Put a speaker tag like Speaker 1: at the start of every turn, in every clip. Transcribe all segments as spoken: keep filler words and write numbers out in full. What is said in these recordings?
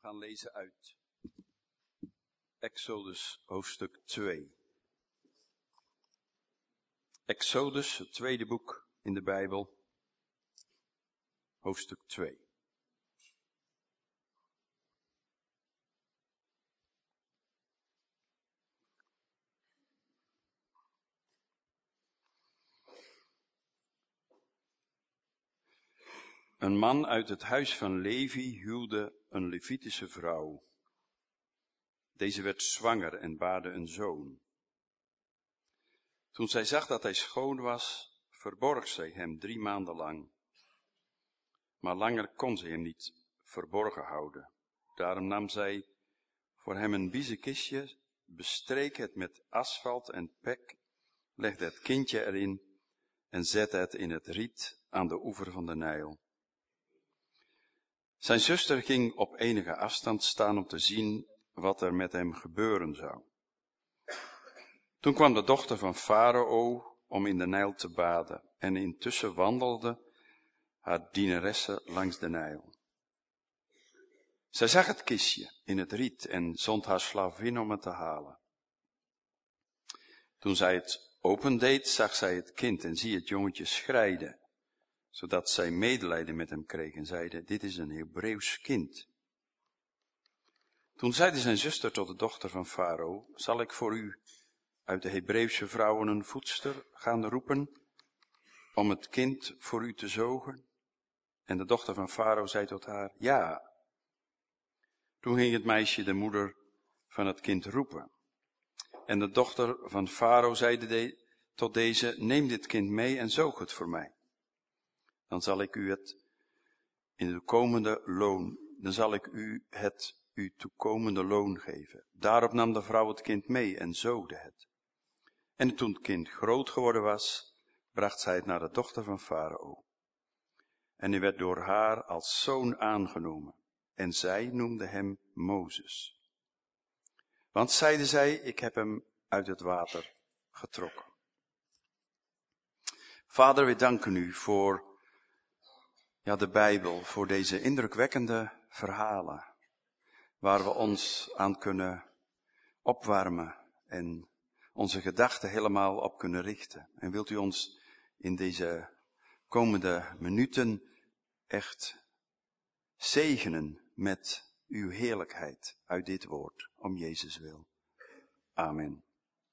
Speaker 1: gaan lezen uit Exodus hoofdstuk twee. Exodus, het tweede boek in de Bijbel, hoofdstuk twee. Een man uit het huis van Levi huwde een Levitische vrouw. Deze werd zwanger en baarde een zoon. Toen zij zag dat hij schoon was, verborg zij hem drie maanden lang. Maar langer kon zij hem niet verborgen houden. Daarom nam zij voor hem een biezenkistje, bestreek het met asfalt en pek, legde het kindje erin en zette het in het riet aan de oever van de Nijl. Zijn zuster ging op enige afstand staan om te zien wat er met hem gebeuren zou. Toen kwam de dochter van Farao om in de Nijl te baden, en intussen wandelde haar dienaresse langs de Nijl. Zij zag het kistje in het riet en zond haar slavin om het te halen. Toen zij het opendeed, zag zij het kind en zie het jongetje schreide, zodat zij medelijden met hem kreeg en zeide, dit is een Hebreeuws kind. Toen zeide zijn zuster tot de dochter van Farao, zal ik voor u uit de Hebreeuwse vrouwen een voedster gaan roepen, om het kind voor u te zogen? En de dochter van Farao zei tot haar, ja. Toen ging het meisje de moeder van het kind roepen. En de dochter van Farao zeide de, tot deze, neem dit kind mee en zoog het voor mij. Dan zal ik u het in de komende loon, dan zal ik u het uw toekomende loon geven. Daarop nam de vrouw het kind mee en zoogde het. En toen het kind groot geworden was, bracht zij het naar de dochter van Farao. En hij werd door haar als zoon aangenomen. En zij noemde hem Mozes. Want zeide zij, ik heb hem uit het water getrokken. Vader, we danken u voor ja, de Bijbel, voor deze indrukwekkende verhalen, waar we ons aan kunnen opwarmen en onze gedachten helemaal op kunnen richten. En wilt u ons in deze komende minuten echt zegenen met uw heerlijkheid uit dit woord, om Jezus wil. Amen.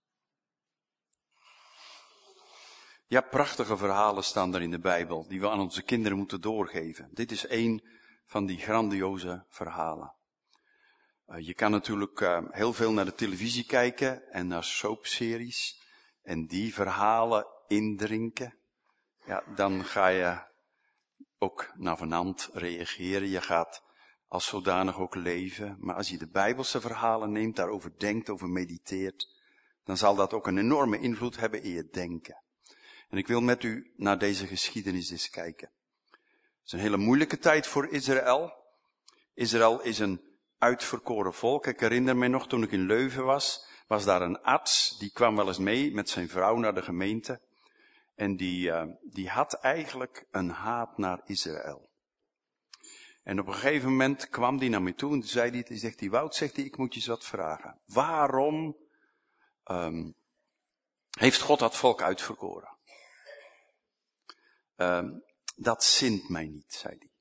Speaker 1: Ja, prachtige verhalen staan er in de Bijbel, die we aan onze kinderen moeten doorgeven. Dit is een van die grandioze verhalen. Uh, je kan natuurlijk uh, heel veel naar de televisie kijken en naar soapseries en die verhalen indrinken. Ja, dan ga je ook navenant reageren. Je gaat als zodanig ook leven. Maar als je de Bijbelse verhalen neemt, daarover denkt, over mediteert, dan zal dat ook een enorme invloed hebben in je denken. En ik wil met u naar deze geschiedenis eens kijken. Het is een hele moeilijke tijd voor Israël. Israël is een uitverkoren volk. Ik herinner me nog, toen ik in Leuven was, was daar een arts, die kwam wel eens mee met zijn vrouw naar de gemeente. En die, uh, die had eigenlijk een haat naar Israël. En op een gegeven moment kwam die naar me toe en zei hij, die zegt die Wout, zegt hij, ik moet je eens wat vragen. Waarom um, heeft God dat volk uitverkoren? Um, dat zint mij niet, zei hij.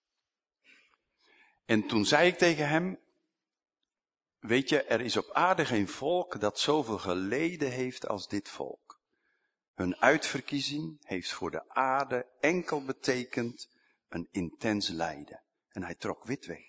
Speaker 1: En toen zei ik tegen hem, weet je, er is op aarde geen volk dat zoveel geleden heeft als dit volk. Hun uitverkiezing heeft voor de aarde enkel betekend een intens lijden. En hij trok wit weg.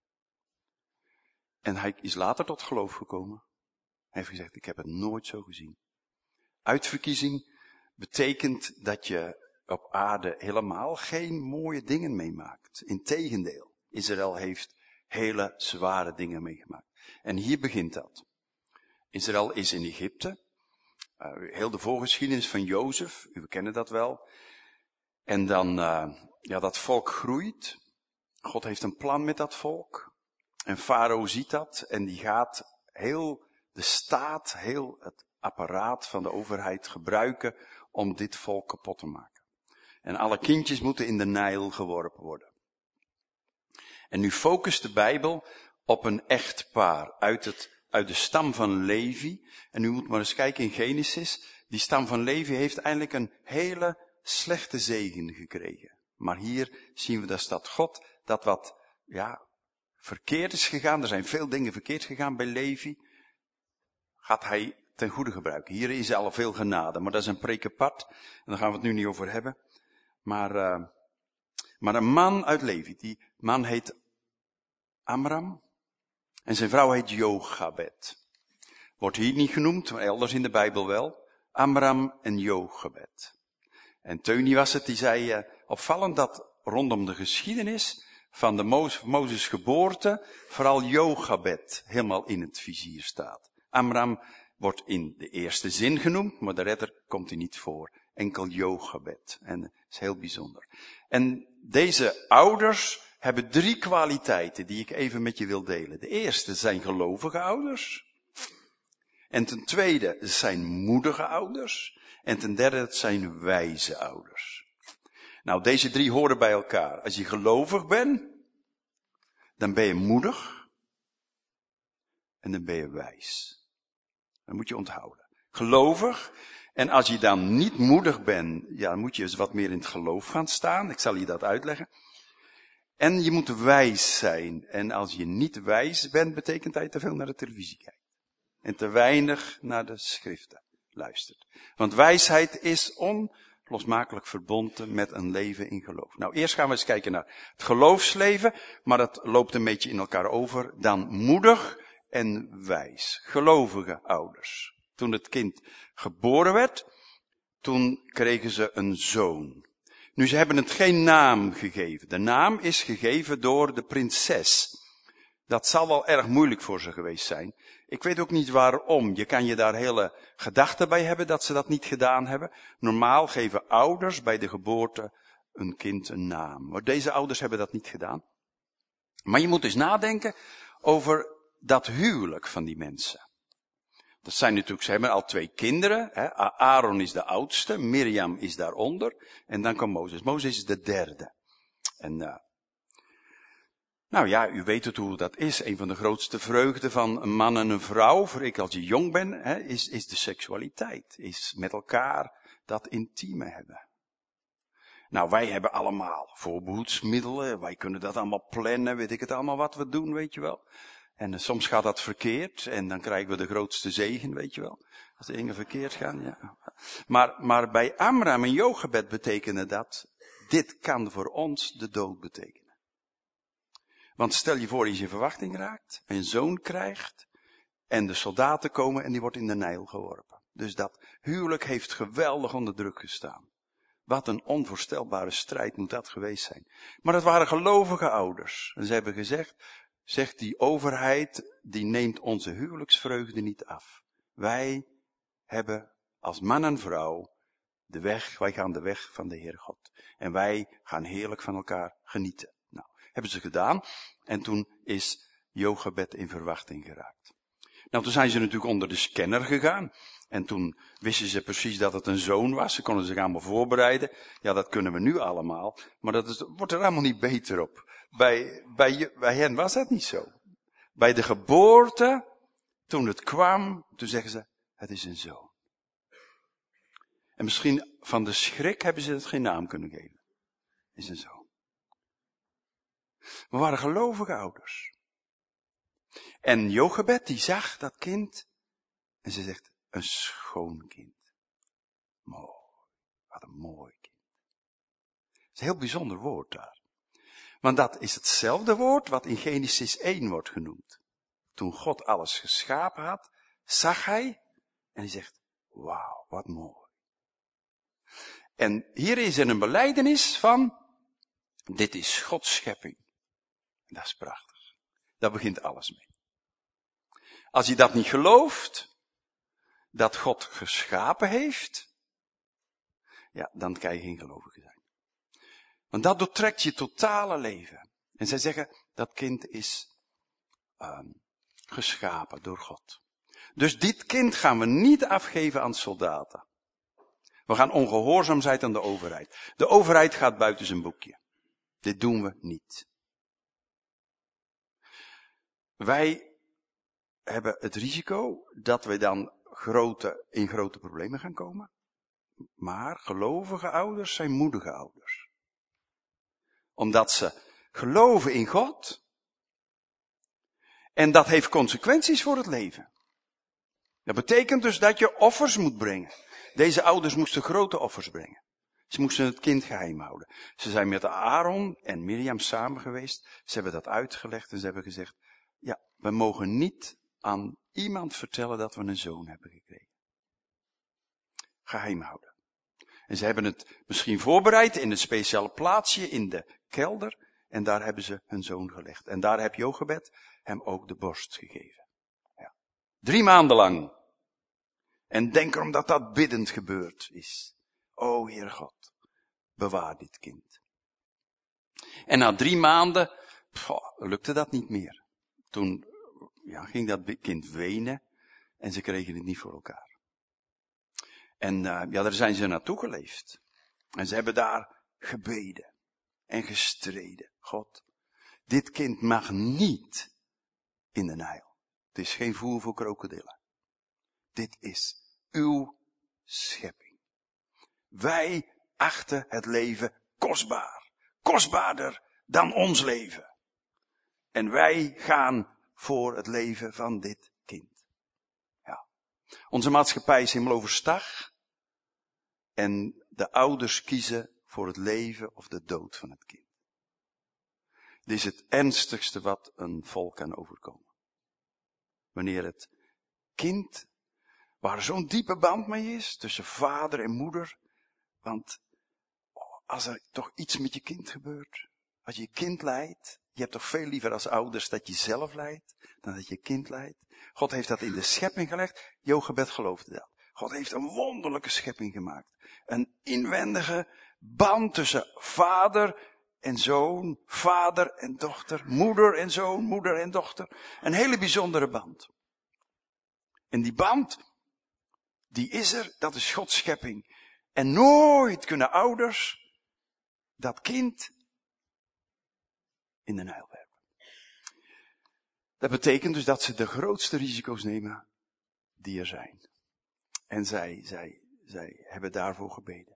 Speaker 1: En hij is later tot geloof gekomen. Hij heeft gezegd, ik heb het nooit zo gezien. Uitverkiezing betekent dat je op aarde helemaal geen mooie dingen meemaakt. Integendeel, Israël heeft hele zware dingen meegemaakt. En hier begint dat. Israël is in Egypte. Uh, heel de voorgeschiedenis van Jozef, u kennen dat wel. En dan, uh, ja, dat volk groeit. God heeft een plan met dat volk. En Farao ziet dat en die gaat heel de staat, heel het apparaat van de overheid gebruiken om dit volk kapot te maken. En alle kindjes moeten in de Nijl geworpen worden. En nu focust de Bijbel op een echtpaar uit, het, uit de stam van Levi. En u moet maar eens kijken in Genesis. Die stam van Levi heeft eigenlijk een hele slechte zegen gekregen. Maar hier zien we dus dat God, dat wat, ja, verkeerd is gegaan. Er zijn veel dingen verkeerd gegaan bij Levi. Gaat hij ten goede gebruiken. Hier is al veel genade, maar dat is een preek apart. En daar gaan we het nu niet over hebben. Maar, uh, maar een man uit Levi, die man heet Amram. En zijn vrouw heet Jochebed. Wordt hier niet genoemd, maar elders in de Bijbel wel. Amram en Jochebed. En Teunie was het, die zei, uh, opvallend dat rondom de geschiedenis van de Mo- Mozes geboorte, vooral Jochebed helemaal in het vizier staat. Amram wordt in de eerste zin genoemd, maar de redder komt hij niet voor. Enkel Jochebed. En dat is heel bijzonder. En deze ouders hebben drie kwaliteiten die ik even met je wil delen. De eerste zijn gelovige ouders. En ten tweede zijn moedige ouders. En ten derde het zijn wijze ouders. Nou, deze drie horen bij elkaar. Als je gelovig bent, dan ben je moedig. En dan ben je wijs. Dat moet je onthouden. Gelovig. En als je dan niet moedig bent, ja, dan moet je eens wat meer in het geloof gaan staan. Ik zal je dat uitleggen. En je moet wijs zijn. En als je niet wijs bent, betekent dat je te veel naar de televisie kijkt. En te weinig naar de schriften luistert. Want wijsheid is onlosmakelijk verbonden met een leven in geloof. Nou, eerst gaan we eens kijken naar het geloofsleven. Maar dat loopt een beetje in elkaar over. Dan moedig en wijs. Gelovige ouders. Toen het kind geboren werd, toen kregen ze een zoon. Nu, ze hebben het geen naam gegeven. De naam is gegeven door de prinses. Dat zal wel erg moeilijk voor ze geweest zijn. Ik weet ook niet waarom. Je kan je daar hele gedachten bij hebben dat ze dat niet gedaan hebben. Normaal geven ouders bij de geboorte een kind een naam. Maar deze ouders hebben dat niet gedaan. Maar je moet dus nadenken over dat huwelijk van die mensen. Dat zijn natuurlijk, ze hebben al twee kinderen. Hè. Aaron is de oudste, Mirjam is daaronder. En dan komt Mozes. Mozes is de derde. En uh, nou ja, u weet het hoe dat is. Een van de grootste vreugden van een man en een vrouw, voor ik als je jong bent, hè, is, is de seksualiteit. Is met elkaar dat intieme hebben. Nou, wij hebben allemaal voorbehoedsmiddelen. Wij kunnen dat allemaal plannen, weet ik het allemaal wat we doen, weet je wel. En uh, soms gaat dat verkeerd en dan krijgen we de grootste zegen, weet je wel. Als de dingen verkeerd gaan, ja. Maar, maar bij Amram en Jochebed betekende dat, dit kan voor ons de dood betekenen. Want stel je voor dat je in verwachting raakt, een zoon krijgt, en de soldaten komen en die wordt in de Nijl geworpen. Dus dat huwelijk heeft geweldig onder druk gestaan. Wat een onvoorstelbare strijd moet dat geweest zijn. Maar het waren gelovige ouders. En ze hebben gezegd, zegt die overheid, die neemt onze huwelijksvreugde niet af. Wij hebben als man en vrouw de weg, wij gaan de weg van de Heere God. En wij gaan heerlijk van elkaar genieten. Nou, hebben ze gedaan. En toen is Jochebed in verwachting geraakt. Nou, toen zijn ze natuurlijk onder de scanner gegaan. En toen wisten ze precies dat het een zoon was. Ze konden zich allemaal voorbereiden. Ja, dat kunnen we nu allemaal. Maar dat is, wordt er allemaal niet beter op. Bij, bij, bij hen was dat niet zo. Bij de geboorte, toen het kwam, toen zeggen ze, het is een zoon. En misschien van de schrik hebben ze het geen naam kunnen geven. Het is een zoon. We waren gelovige ouders. En Jochebed, die zag dat kind. En ze zegt, een schoon kind. Mooi. Wat een mooi kind. Het is een heel bijzonder woord daar. Want dat is hetzelfde woord wat in Genesis één wordt genoemd. Toen God alles geschapen had, zag hij en hij zegt, wauw, wat mooi. En hier is er een belijdenis van, dit is Gods schepping. En dat is prachtig. Daar begint alles mee. Als je dat niet gelooft, dat God geschapen heeft, ja, dan kan je geen gelovige zijn. Want dat doortrekt je totale leven. En zij zeggen, dat kind is um, geschapen door God. Dus dit kind gaan we niet afgeven aan soldaten. We gaan ongehoorzaam zijn aan de overheid. De overheid gaat buiten zijn boekje. Dit doen we niet. wij hebben het risico dat we dan grote, in grote problemen gaan komen. Maar gelovige ouders zijn moedige ouders. Omdat ze geloven in God. En dat heeft consequenties voor het leven. Dat betekent dus dat je offers moet brengen. Deze ouders moesten grote offers brengen. Ze moesten het kind geheim houden. Ze zijn met Aaron en Mirjam samen geweest. Ze hebben dat uitgelegd en ze hebben gezegd, ja, we mogen niet aan iemand vertellen dat we een zoon hebben gekregen. Geheim houden. En ze hebben het misschien voorbereid in een speciale plaatsje in de kelder. En daar hebben ze hun zoon gelegd. En daar heb Jochebed hem ook de borst gegeven. Ja. Drie maanden lang. En denk erom dat dat biddend gebeurd is. O Heer God, bewaar dit kind. En na drie maanden, pff, lukte dat niet meer. Toen ja, ging dat kind wenen en ze kregen het niet voor elkaar. En uh, ja, daar zijn ze naartoe geleefd. En ze hebben daar gebeden en gestreden. God, dit kind mag niet in de Nijl. Het is geen voer voor krokodillen. Dit is uw schepping. Wij achten het leven kostbaar. Kostbaarder dan ons leven. En wij gaan voor het leven van dit kind. Ja. Onze maatschappij is helemaal overstag. En de ouders kiezen voor het leven of de dood van het kind. Dit is het ernstigste wat een volk kan overkomen. Wanneer het kind, waar er zo'n diepe band mee is, tussen vader en moeder. Want als er toch iets met je kind gebeurt, als je je kind lijdt, je hebt toch veel liever als ouders dat je zelf lijdt, dan dat je kind lijdt. God heeft dat in de schepping gelegd. Jochebed geloofde dat. God heeft een wonderlijke schepping gemaakt. Een inwendige band tussen vader en zoon, vader en dochter, moeder en zoon, moeder en dochter. Een hele bijzondere band. En die band, die is er, dat is Gods schepping. En nooit kunnen ouders dat kind in de Nijl werpen. Dat betekent dus dat ze de grootste risico's nemen die er zijn. En zij, zij, zij hebben daarvoor gebeden.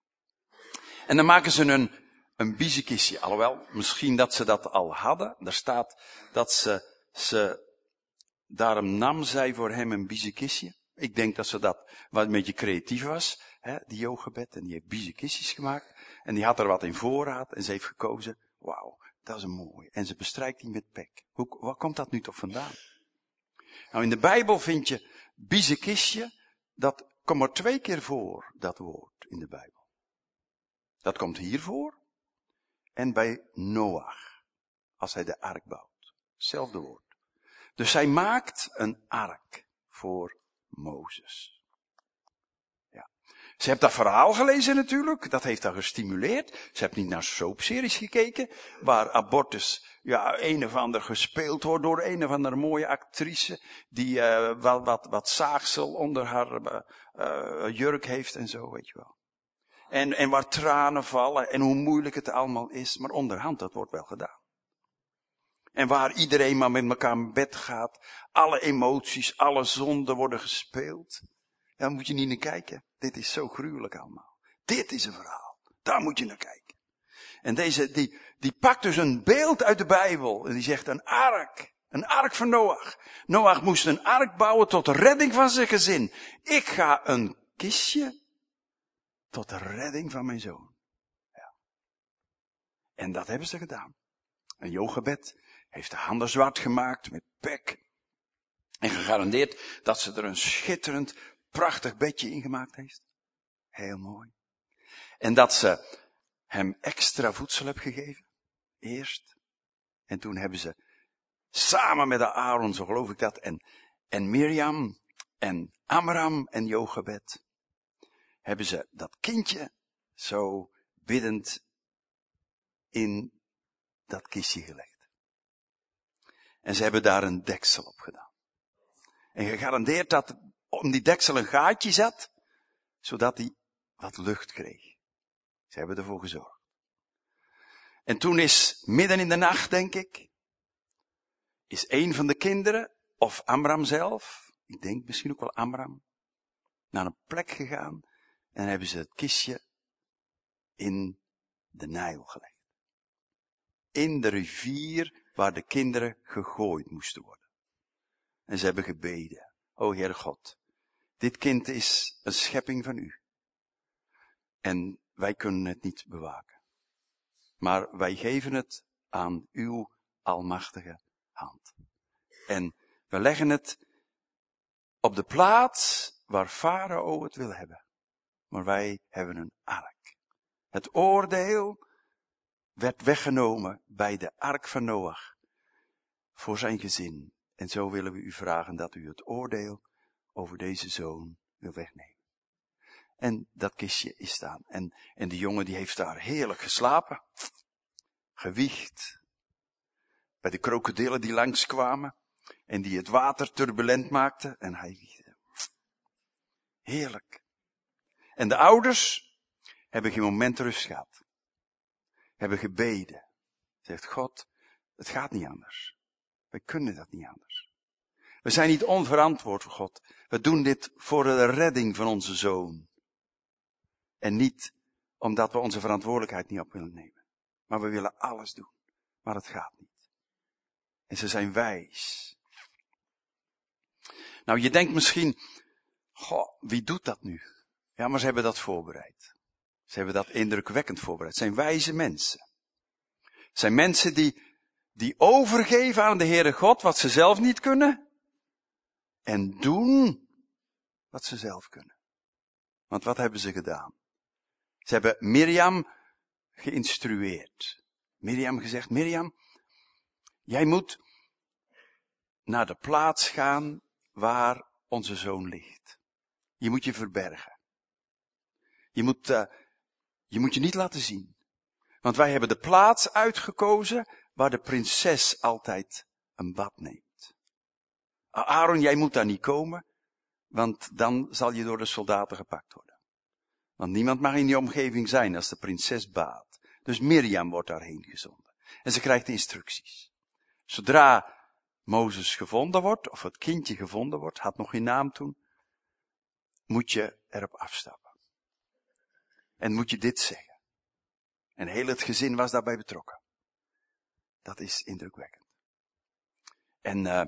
Speaker 1: En dan maken ze een, een biezenkistje. Alhoewel, misschien dat ze dat al hadden. Daar staat dat ze, ze daarom nam zij voor hem een biezenkistje. Ik denk dat ze dat wat een beetje creatief was, hè, die Jochebed. En die heeft biezenkistjes gemaakt. En die had er wat in voorraad. En ze heeft gekozen, wauw, dat is een mooie. En ze bestrijkt die met pek. Hoe, waar komt dat nu toch vandaan? Nou, in de Bijbel vind je biezenkistje. Dat komt maar twee keer voor, dat woord in de Bijbel. Dat komt hier voor. En bij Noach. Als hij de ark bouwt. Hetzelfde woord. Dus zij maakt een ark voor Mozes. Ja. Ze heeft dat verhaal gelezen natuurlijk. Dat heeft haar gestimuleerd. Ze heeft niet naar soapseries gekeken. Waar abortus, ja, een of ander gespeeld wordt door een of andere mooie actrice. Die uh, wel wat, wat zaagsel onder haar uh, uh, jurk heeft en zo, weet je wel. En, en waar tranen vallen en hoe moeilijk het allemaal is. Maar onderhand, dat wordt wel gedaan. En waar iedereen maar met elkaar in bed gaat. Alle emoties, alle zonden worden gespeeld. Ja, daar moet je niet naar kijken. Dit is zo gruwelijk allemaal. Dit is een verhaal. Daar moet je naar kijken. En deze, die, die pakt dus een beeld uit de Bijbel. En die zegt een ark. Een ark van Noach. Noach moest een ark bouwen tot de redding van zijn gezin. Ik ga een kistje tot de redding van mijn zoon. Ja. En dat hebben ze gedaan. En Jochebed heeft de handen zwart gemaakt met pek. En gegarandeerd dat ze er een schitterend, prachtig bedje in gemaakt heeft. Heel mooi. En dat ze hem extra voedsel heeft gegeven. Eerst. En toen hebben ze samen met de Aaron, zo geloof ik dat, en, en Mirjam en Amram en Jochebed, hebben ze dat kindje zo biddend in dat kistje gelegd. En ze hebben daar een deksel op gedaan. En gegarandeerd dat om die deksel een gaatje zat, zodat hij wat lucht kreeg. Ze hebben ervoor gezorgd. En toen is midden in de nacht, denk ik, is een van de kinderen, of Amram zelf, ik denk misschien ook wel Amram, naar een plek gegaan en hebben ze het kistje in de Nijl gelegd. In de rivier waar de kinderen gegooid moesten worden. En ze hebben gebeden. O Heer God, dit kind is een schepping van u. En wij kunnen het niet bewaken. Maar wij geven het aan uw almachtige hand. En we leggen het op de plaats waar Farao het wil hebben. Maar wij hebben een ark. Het oordeel werd weggenomen bij de ark van Noach. Voor zijn gezin. En zo willen we u vragen dat u het oordeel over deze zoon wil wegnemen. En dat kistje is staan. En, en de jongen die heeft daar heerlijk geslapen. Gewiegd. Bij de krokodillen die langskwamen. En die het water turbulent maakten. En hij wiegde. Heerlijk. En de ouders hebben geen moment rust gehad. Hebben gebeden. Zegt God, het gaat niet anders. Wij kunnen dat niet anders. We zijn niet onverantwoord voor God. We doen dit voor de redding van onze zoon. En niet omdat we onze verantwoordelijkheid niet op willen nemen. Maar we willen alles doen. Maar het gaat niet. En ze zijn wijs. Nou, je denkt misschien, goh, wie doet dat nu? Ja, maar ze hebben dat voorbereid. Ze hebben dat indrukwekkend voorbereid. Het zijn wijze mensen. Het zijn mensen die, die overgeven aan de Heere God wat ze zelf niet kunnen. En doen wat ze zelf kunnen. Want wat hebben ze gedaan? Ze hebben Mirjam geïnstrueerd. Mirjam gezegd, Mirjam, jij moet naar de plaats gaan waar onze zoon ligt. Je moet je verbergen. Je moet, uh, je moet je niet laten zien. Want wij hebben de plaats uitgekozen waar de prinses altijd een bad neemt. Aaron, jij moet daar niet komen, want dan zal je door de soldaten gepakt worden. Want niemand mag in die omgeving zijn als de prinses baadt. Dus Mirjam wordt daarheen gezonden. En ze krijgt instructies. Zodra Mozes gevonden wordt, of het kindje gevonden wordt, had nog geen naam toen, moet je erop afstappen. En moet je dit zeggen. En heel het gezin was daarbij betrokken. Dat is indrukwekkend. En, uh,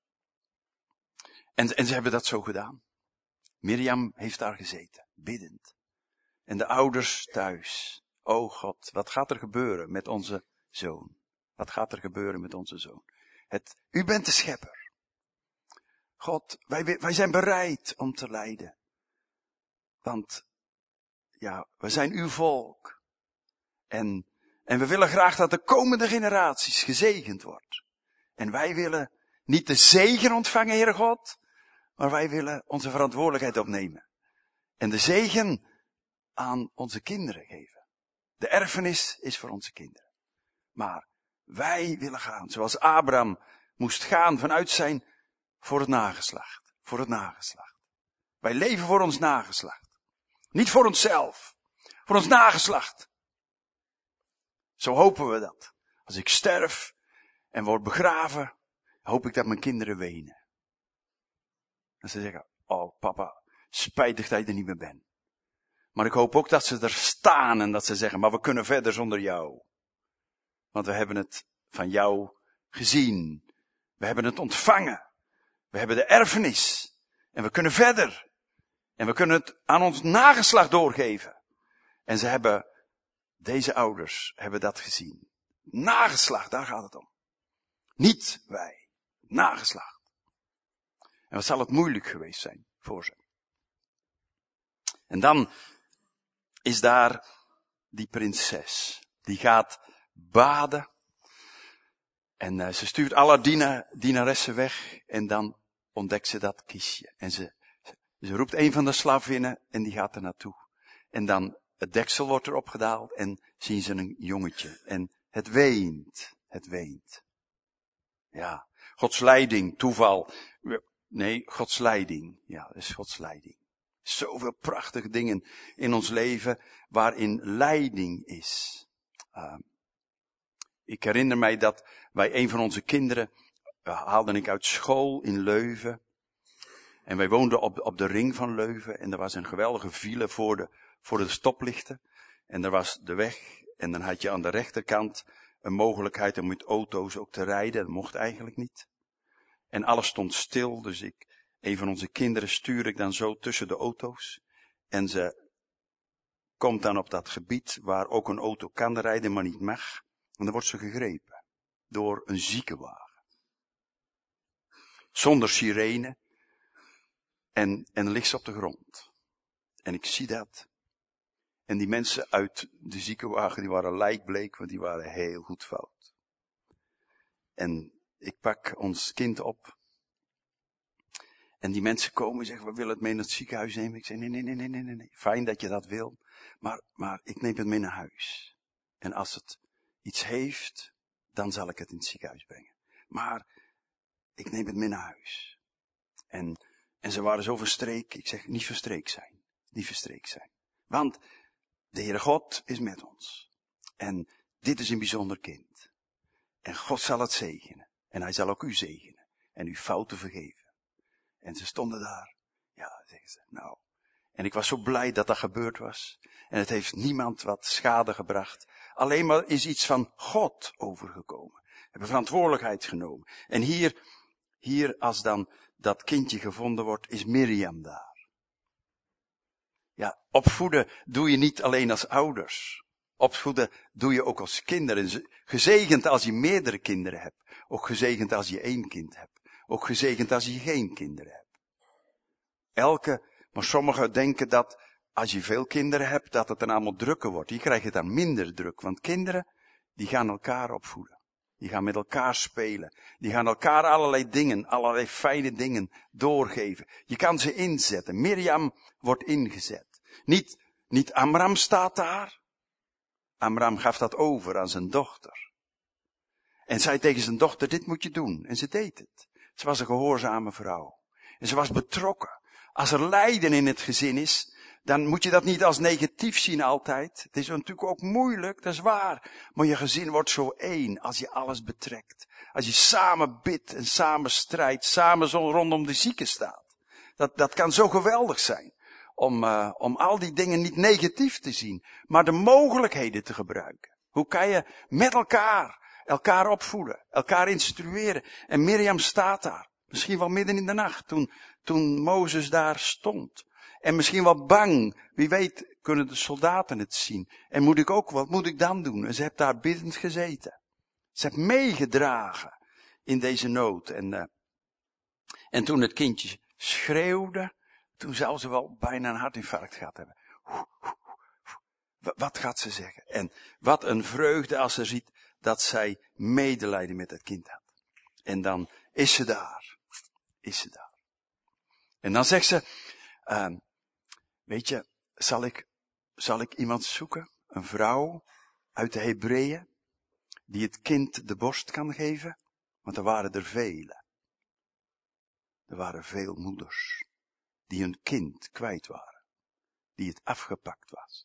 Speaker 1: en, en ze hebben dat zo gedaan. Mirjam heeft daar gezeten, biddend. En de ouders thuis. O God, wat gaat er gebeuren met onze zoon? Wat gaat er gebeuren met onze zoon? Het, u bent de schepper. God, wij, wij zijn bereid om te lijden. Want, ja, we zijn uw volk. En, en we willen graag dat de komende generaties gezegend wordt. En wij willen niet de zegen ontvangen, Heere God, maar wij willen onze verantwoordelijkheid opnemen. En de zegen aan onze kinderen geven. De erfenis is voor onze kinderen. Maar wij willen gaan, zoals Abraham moest gaan vanuit zijn, voor het nageslacht. Voor het nageslacht. Wij leven voor ons nageslacht. Niet voor onszelf. Voor ons nageslacht. Zo hopen we dat. Als ik sterf en word begraven, hoop ik dat mijn kinderen wenen. En ze zeggen, oh papa, spijtig dat je er niet meer bent. Maar ik hoop ook dat ze er staan en dat ze zeggen, maar we kunnen verder zonder jou. Want we hebben het van jou gezien. We hebben het ontvangen. We hebben de erfenis. En we kunnen verder. En we kunnen het aan ons nageslacht doorgeven. En ze hebben, deze ouders hebben dat gezien. Nageslacht, daar gaat het om. Niet wij. Nageslacht. En wat zal het moeilijk geweest zijn voor ze. En dan is daar die prinses. Die gaat baden. En uh, ze stuurt alle diena, dienaressen weg. En dan ontdekt ze dat kistje. En ze, ze, ze roept een van de slavinnen en die gaat er naartoe. En dan het deksel wordt erop gedaald en zien ze een jongetje. En het weent. Het weent. Ja, Gods leiding, toeval. Nee, Gods leiding. Ja, dat is Gods leiding. Zoveel prachtige dingen in ons leven waarin leiding is. Uh, ik herinner mij dat wij een van onze kinderen haalde ik uit school in Leuven. En wij woonden op, op de ring van Leuven. En er was een geweldige file voor de, voor de stoplichten. En er was de weg. En dan had je aan de rechterkant een mogelijkheid om met auto's ook te rijden. Dat mocht eigenlijk niet. En alles stond stil. Dus ik, een van onze kinderen stuurde ik dan zo tussen de auto's. En ze komt dan op dat gebied waar ook een auto kan rijden, maar niet mag. En dan wordt ze gegrepen. Door een ziekenwagen. Zonder sirene. En, en ligt ze op de grond. En ik zie dat. En die mensen uit de ziekenwagen, die waren lijkbleek, want die waren heel goed fout. En ik pak ons kind op. En die mensen komen en zeggen, we willen het mee naar het ziekenhuis nemen. Ik zeg, nee, nee, nee, nee, nee, nee. Fijn dat je dat wil. Maar, maar ik neem het mee naar huis. En als het iets heeft, dan zal ik het in het ziekenhuis brengen. Maar ik neem het mee naar huis. En, en ze waren zo verstreek. Ik zeg, niet verstreek zijn. Niet verstreek zijn. Want de Heere God is met ons. En dit is een bijzonder kind. En God zal het zegenen. En hij zal ook u zegenen. En uw fouten vergeven. En ze stonden daar. Ja, zeggen ze, nou. En ik was zo blij dat dat gebeurd was. En het heeft niemand wat schade gebracht. Alleen maar is iets van God overgekomen. We hebben verantwoordelijkheid genomen. En hier, hier als dan dat kindje gevonden wordt, is Mirjam daar. Ja, opvoeden doe je niet alleen als ouders. Opvoeden doe je ook als kinderen. Gezegend als je meerdere kinderen hebt. Ook gezegend als je één kind hebt. Ook gezegend als je geen kinderen hebt. Elke, maar sommigen denken dat als je veel kinderen hebt, dat het dan allemaal drukker wordt. Hier krijg je dan minder druk. Want kinderen, die gaan elkaar opvoeden. Die gaan met elkaar spelen. Die gaan elkaar allerlei dingen, allerlei fijne dingen doorgeven. Je kan ze inzetten. Mirjam wordt ingezet. Niet, niet Amram staat daar. Amram gaf dat over aan zijn dochter. En zei tegen zijn dochter, dit moet je doen. En ze deed het. Ze was een gehoorzame vrouw. En ze was betrokken. Als er lijden in het gezin is, dan moet je dat niet als negatief zien altijd. Het is natuurlijk ook moeilijk, dat is waar. Maar je gezin wordt zo één als je alles betrekt. Als je samen bidt en samen strijdt, samen zo rondom de zieken staat. Dat, dat kan zo geweldig zijn. Om, uh, om al die dingen niet negatief te zien, maar de mogelijkheden te gebruiken. Hoe kan je met elkaar, elkaar opvoeden, elkaar instrueren. En Mirjam staat daar. Misschien wel midden in de nacht, toen, toen Mozes daar stond. En misschien wel bang. Wie weet kunnen de soldaten het zien. En moet ik ook, wat moet ik dan doen? En ze heeft daar biddend gezeten. Ze heeft meegedragen in deze nood. En, uh, en toen het kindje schreeuwde, toen zou ze wel bijna een hartinfarct gehad hebben. Wat gaat ze zeggen? En wat een vreugde als ze ziet dat zij medelijden met het kind had. En dan is ze daar. Is ze daar. En dan zegt ze, uh, weet je, zal ik, zal ik iemand zoeken? Een vrouw uit de Hebreeën, die het kind de borst kan geven? Want er waren er vele. Er waren veel moeders, die hun kind kwijt waren. Die het afgepakt was.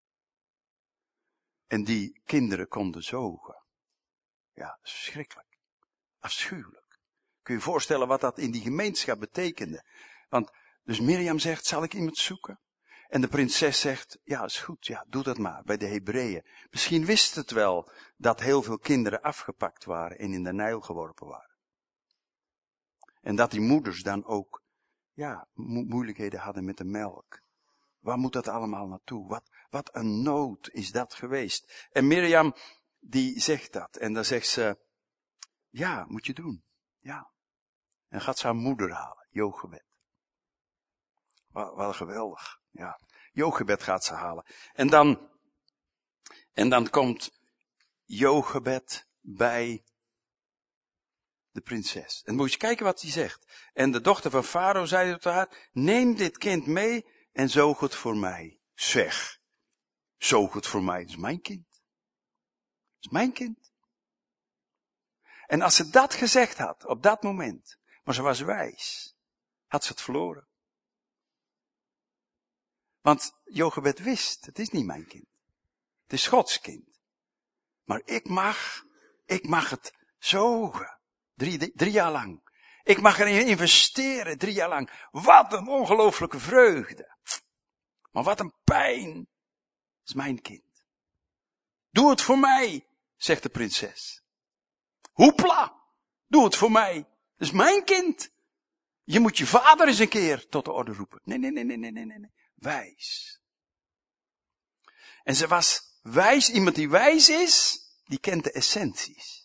Speaker 1: En die kinderen konden zogen. Ja, verschrikkelijk. Afschuwelijk. Kun je je voorstellen wat dat in die gemeenschap betekende? Want, dus Mirjam zegt, zal ik iemand zoeken? En de prinses zegt, ja, is goed, ja, doe dat maar, bij de Hebreeën. Misschien wist het wel dat heel veel kinderen afgepakt waren en in de Nijl geworpen waren. En dat die moeders dan ook, ja, mo- moeilijkheden hadden met de melk. Waar moet dat allemaal naartoe? Wat, wat een nood is dat geweest. En Mirjam, die zegt dat. En dan zegt ze, ja, moet je doen. Ja. En gaat ze haar moeder halen, Jochebed. Wat, wat geweldig. Ja. Jochebed gaat ze halen. En dan, en dan komt Jochebed bij de prinses. En moet je kijken wat hij zegt. En de dochter van Farao zei tot haar, neem dit kind mee en zoog het voor mij. Zeg, zoog het voor mij, dat is mijn kind. Dat is mijn kind. En als ze dat gezegd had, op dat moment, maar ze was wijs, had ze het verloren. Want Jochebed wist, het is niet mijn kind. Het is Gods kind. Maar ik mag, ik mag het zogen. Drie, drie jaar lang. Ik mag erin investeren, drie jaar lang. Wat een ongelooflijke vreugde. Maar wat een pijn. Dat is mijn kind. Doe het voor mij, zegt de prinses. Hoepla, doe het voor mij. Dat is mijn kind. Je moet je vader eens een keer tot de orde roepen. Nee, nee, nee, nee, nee, nee, nee. Wijs. En ze was wijs, iemand die wijs is, die kent de essenties.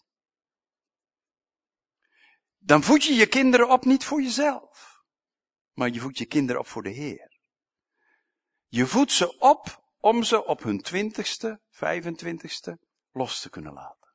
Speaker 1: Dan voed je je kinderen op niet voor jezelf. Maar je voedt je kinderen op voor de Heer. Je voedt ze op om ze op hun twintigste, vijfentwintigste los te kunnen laten.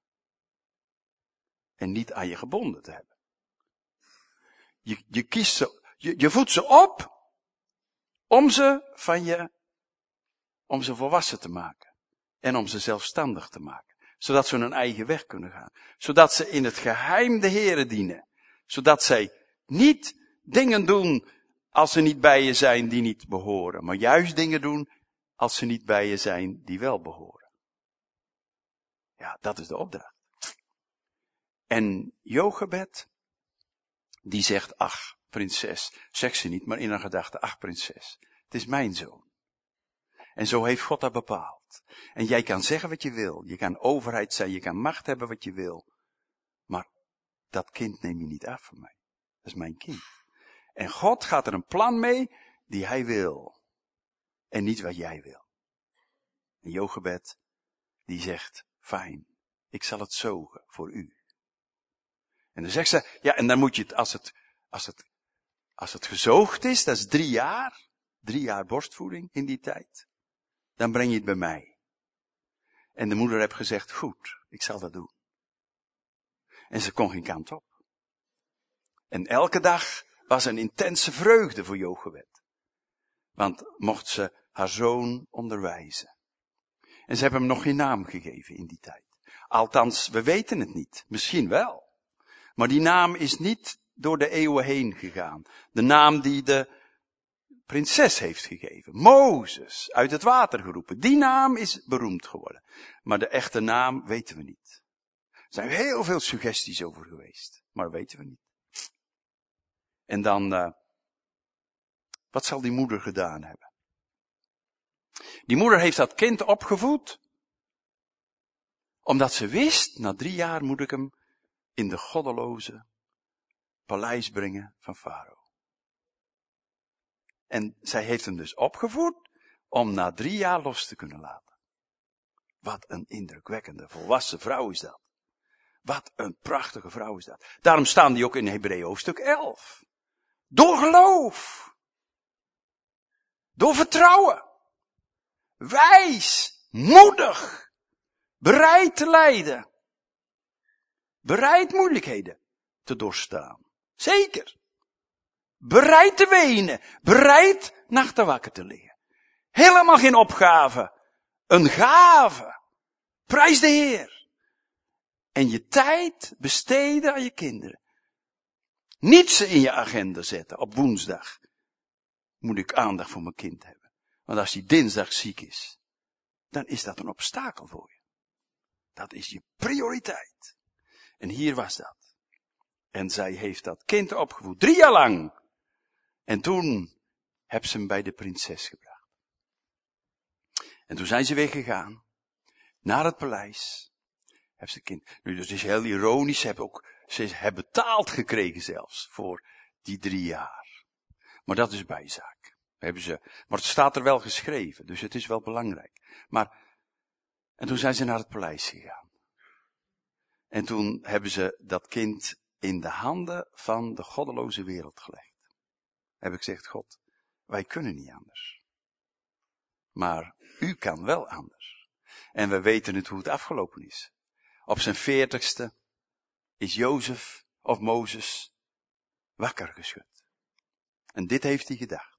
Speaker 1: En niet aan je gebonden te hebben. Je, je kiest ze, je, je voedt ze op om ze van je, om ze volwassen te maken. En om ze zelfstandig te maken. Zodat ze hun eigen weg kunnen gaan. Zodat ze in het geheim de Heere dienen. Zodat zij niet dingen doen als ze niet bij je zijn die niet behoren. Maar juist dingen doen als ze niet bij je zijn die wel behoren. Ja, dat is de opdracht. En Jochebed, die zegt, ach, prinses, zegt ze niet, maar in haar gedachten, ach, prinses, het is mijn zoon. En zo heeft God dat bepaald. En jij kan zeggen wat je wil, je kan overheid zijn, je kan macht hebben wat je wil. Maar dat kind neem je niet af van mij. Dat is mijn kind. En God gaat er een plan mee die hij wil. En niet wat jij wil. En Jochebed, die zegt, fijn, ik zal het zogen voor u. En dan zegt ze, ja, en dan moet je het, als het, als het, als het gezoogd is, dat is drie jaar, drie jaar borstvoeding in die tijd, dan breng je het bij mij. En de moeder heeft gezegd, goed, ik zal dat doen. En ze kon geen kant op. En elke dag was een intense vreugde voor Jochebed. Want mocht ze haar zoon onderwijzen. En ze hebben hem nog geen naam gegeven in die tijd. Althans, we weten het niet. Misschien wel. Maar die naam is niet door de eeuwen heen gegaan. De naam die de prinses heeft gegeven. Mozes, uit het water geroepen. Die naam is beroemd geworden. Maar de echte naam weten we niet. Er zijn heel veel suggesties over geweest. Maar dat weten we niet. En dan, uh, wat zal die moeder gedaan hebben? Die moeder heeft dat kind opgevoed. Omdat ze wist, na drie jaar moet ik hem in de goddeloze paleis brengen van Farao. En zij heeft hem dus opgevoed om na drie jaar los te kunnen laten. Wat een indrukwekkende volwassen vrouw is dat. Wat een prachtige vrouw is dat. Daarom staan die ook in Hebreeën hoofdstuk elf. Door geloof. Door vertrouwen. Wijs. Moedig. Bereid te lijden. Bereid moeilijkheden te doorstaan. Zeker. Bereid te wenen. Bereid nachten wakker te liggen. Helemaal geen opgave. Een gave. Prijs de Heer. En je tijd besteden aan je kinderen. Niet ze in je agenda zetten. Op woensdag moet ik aandacht voor mijn kind hebben. Want als hij dinsdag ziek is, dan is dat een obstakel voor je. Dat is je prioriteit. En hier was dat. En zij heeft dat kind opgevoed. Drie jaar lang. En toen heb ze hem bij de prinses gebracht. En toen zijn ze weer gegaan. Naar het paleis. Heb ze het kind. Nu, dat is heel ironisch. Ze hebben ook, ze hebben betaald gekregen zelfs. Voor die drie jaar. Maar dat is bijzaak. Hebben ze, maar het staat er wel geschreven. Dus het is wel belangrijk. Maar, en toen zijn ze naar het paleis gegaan. En toen hebben ze dat kind in de handen van de goddeloze wereld gelegd. Heb ik gezegd, God, wij kunnen niet anders. Maar u kan wel anders. En we weten het hoe het afgelopen is. Op zijn veertigste is Jozef of Mozes wakker geschud. En dit heeft hij gedacht.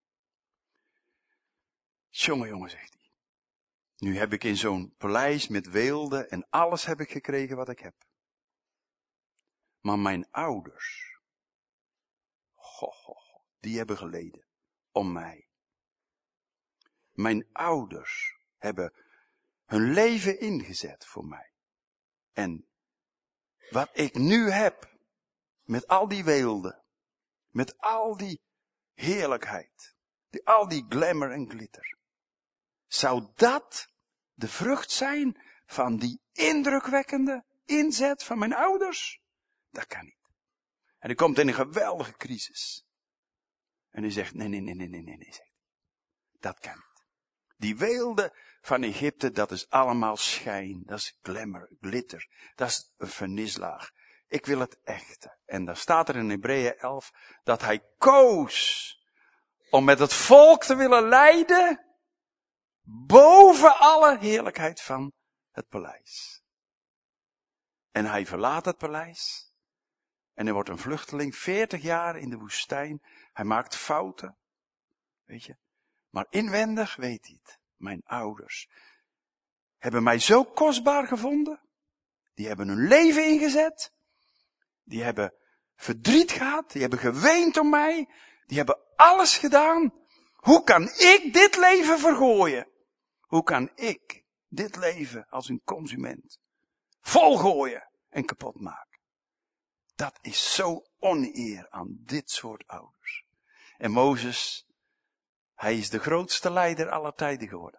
Speaker 1: Jongen, jongen, zegt hij. Nu heb ik in zo'n paleis met weelde en alles heb ik gekregen wat ik heb. Maar mijn ouders, goh, goh, goh, die hebben geleden om mij. Mijn ouders hebben hun leven ingezet voor mij. En wat ik nu heb, met al die weelde, met al die heerlijkheid, die, al die glamour en glitter. Zou dat de vrucht zijn van die indrukwekkende inzet van mijn ouders? Dat kan niet. En hij komt in een geweldige crisis. En hij zegt, nee, nee, nee, nee, nee, nee, nee, zegt hij. Dat kan niet. Die weelde van Egypte, dat is allemaal schijn, dat is glamour, glitter, dat is een vernislaag. Ik wil het echte. En dan staat er in Hebreeën elf, dat hij koos om met het volk te willen leiden, boven alle heerlijkheid van het paleis. En hij verlaat het paleis. En hij wordt een vluchteling, veertig jaar in de woestijn. Hij maakt fouten. Weet je. Maar inwendig weet hij het. Mijn ouders hebben mij zo kostbaar gevonden. Die hebben hun leven ingezet. Die hebben verdriet gehad. Die hebben geweend om mij. Die hebben alles gedaan. Hoe kan ik dit leven vergooien? Hoe kan ik dit leven als een consument volgooien en kapot maken? Dat is zo oneer aan dit soort ouders. En Mozes, hij is de grootste leider aller tijden geworden.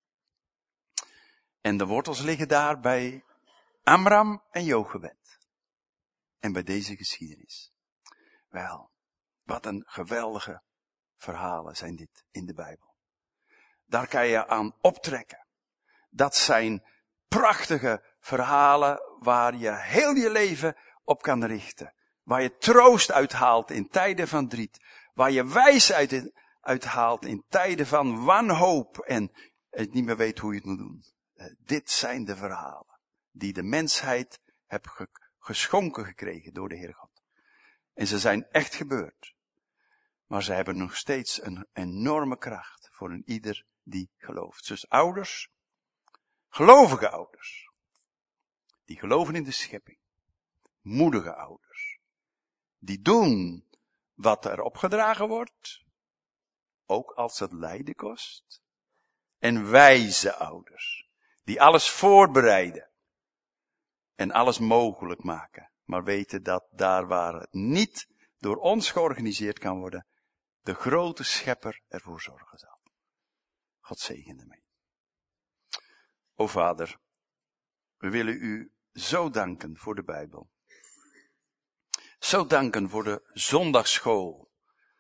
Speaker 1: En de wortels liggen daar bij Amram en Jochebed. En bij deze geschiedenis. Wel, wat een geweldige verhalen zijn dit in de Bijbel. Daar kan je aan optrekken. Dat zijn prachtige verhalen waar je heel je leven op kan richten. Waar je troost uithaalt in tijden van verdriet. Waar je wijsheid uithaalt in tijden van wanhoop en het niet meer weet hoe je het moet doen. Uh, dit zijn de verhalen die de mensheid heeft ge- geschonken gekregen door de Heer God. En ze zijn echt gebeurd. Maar ze hebben nog steeds een enorme kracht voor een ieder die gelooft. Dus ouders, gelovige ouders, die geloven in de schepping. Moedige ouders, die doen wat er opgedragen wordt, ook als het lijden kost. En wijze ouders, die alles voorbereiden en alles mogelijk maken, maar weten dat daar waar het niet door ons georganiseerd kan worden, de grote schepper ervoor zorgen zal. God zegen ermee. O Vader, we willen u zo danken voor de Bijbel. Zo danken voor de zondagsschool.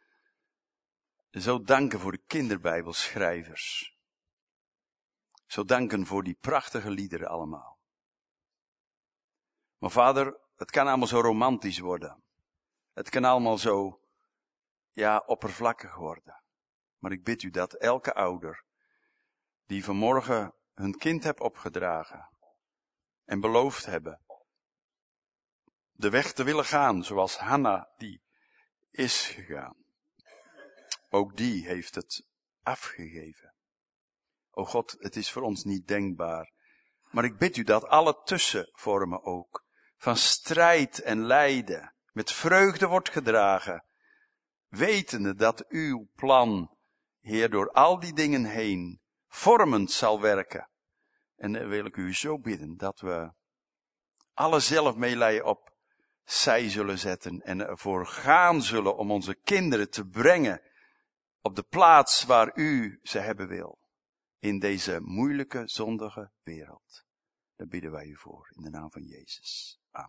Speaker 1: Zo danken voor de kinderbijbelschrijvers. Zo danken voor die prachtige liederen allemaal. Maar Vader, het kan allemaal zo romantisch worden. Het kan allemaal zo, ja, oppervlakkig worden. Maar ik bid u dat elke ouder die vanmorgen hun kind hebt opgedragen en beloofd hebben de weg te willen gaan zoals Hanna die is gegaan. Ook die heeft het afgegeven. O God, het is voor ons niet denkbaar. Maar ik bid u dat alle tussenvormen ook van strijd en lijden met vreugde wordt gedragen. Wetende dat uw plan, Heer, door al die dingen heen vormend zal werken. En dan wil ik u zo bidden dat we alle zelfmeelij op zij zullen zetten en ervoor gaan zullen om onze kinderen te brengen op de plaats waar u ze hebben wil. In deze moeilijke, zondige wereld. Daar bidden wij u voor, in de naam van Jezus.